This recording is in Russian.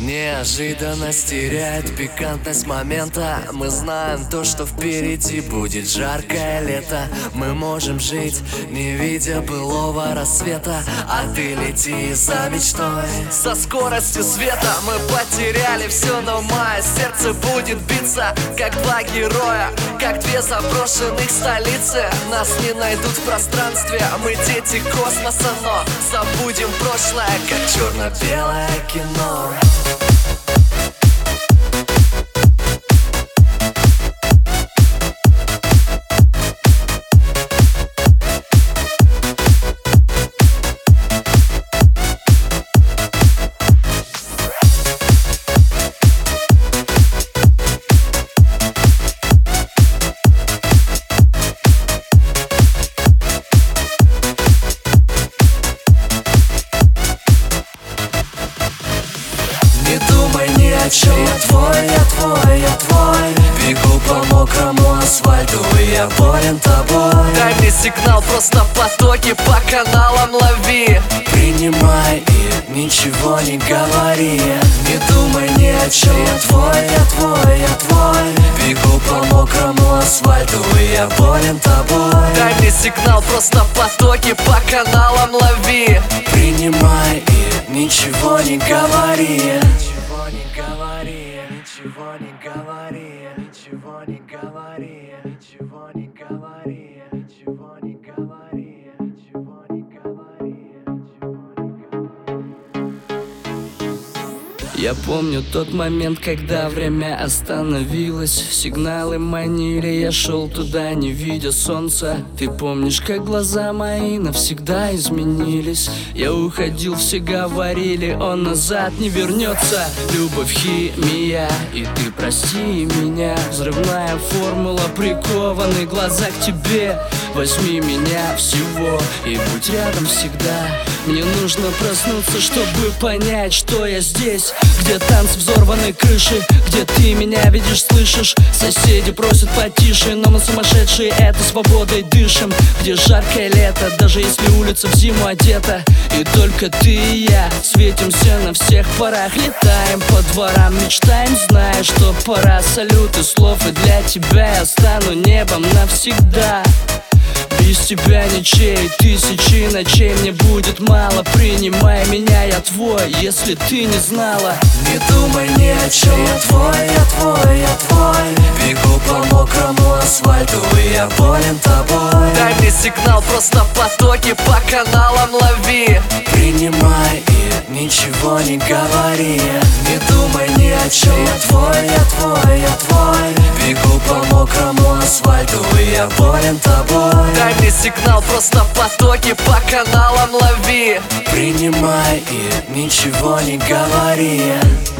Неожиданность теряет пикантность момента. Мы знаем то, что впереди будет жаркое лето. Мы можем жить, не видя былого рассвета. А ты лети за мечтой со скоростью света. Мы потеряли все, но мое сердце будет биться, как два героя, как две заброшенных столицы. Нас не найдут в пространстве, мы дети космоса, но забудем прошлое, как черно-белое кино. Не думай ни о чем, я твой. Бегу по мокрому асфальту, и я болен тобой. Дай мне сигнал, просто потоки по каналам лови. Принимай и ничего не говори. Не думай ни о чем, я твой. Бегу по мокрому асфальту, и я болен тобой. Дай мне сигнал, просто потоки по каналам лови. Принимай и ничего не говори. Ничего не говори, ничего не говори, ничего не говори, ничего не говори, ничего не говори, ничего не говори. Я помню тот момент, когда время остановилось. Сигналы манили, я шел туда, не видя солнца. Ты помнишь, как глаза мои навсегда изменились? Я уходил, все говорили, он назад не вернется. Любовь, химия, и ты прости меня. Взрывная формула, прикованные глаза к тебе. Возьми меня всего и будь рядом всегда. Мне нужно проснуться, чтобы понять, что я здесь. Где танцы взорванной крыши, где ты меня видишь, слышишь. Соседи просят потише, но мы сумасшедшие, это свободой дышим. Где жаркое лето, даже если улица в зиму одета. И только ты и я светимся на всех парах. Летаем по дворам, мечтаем, зная, что пора. Салюты слов, и для тебя я стану небом навсегда. Без тебя ничей, тысячи ночей мне будет мало. Принимай меня, я твой, если ты не знала. Не думай ни о чем, я твой. Бегу по мокрому асфальту, и я болен тобой. Дай мне сигнал, просто потоки по каналам лови. Принимай и ничего не говори. Не думай ни о чем, я твой. Бегу по мокрому асфальту, и я болен тобой. Дай мне сигнал, просто потоки по каналам лови. Принимай и ничего не говори.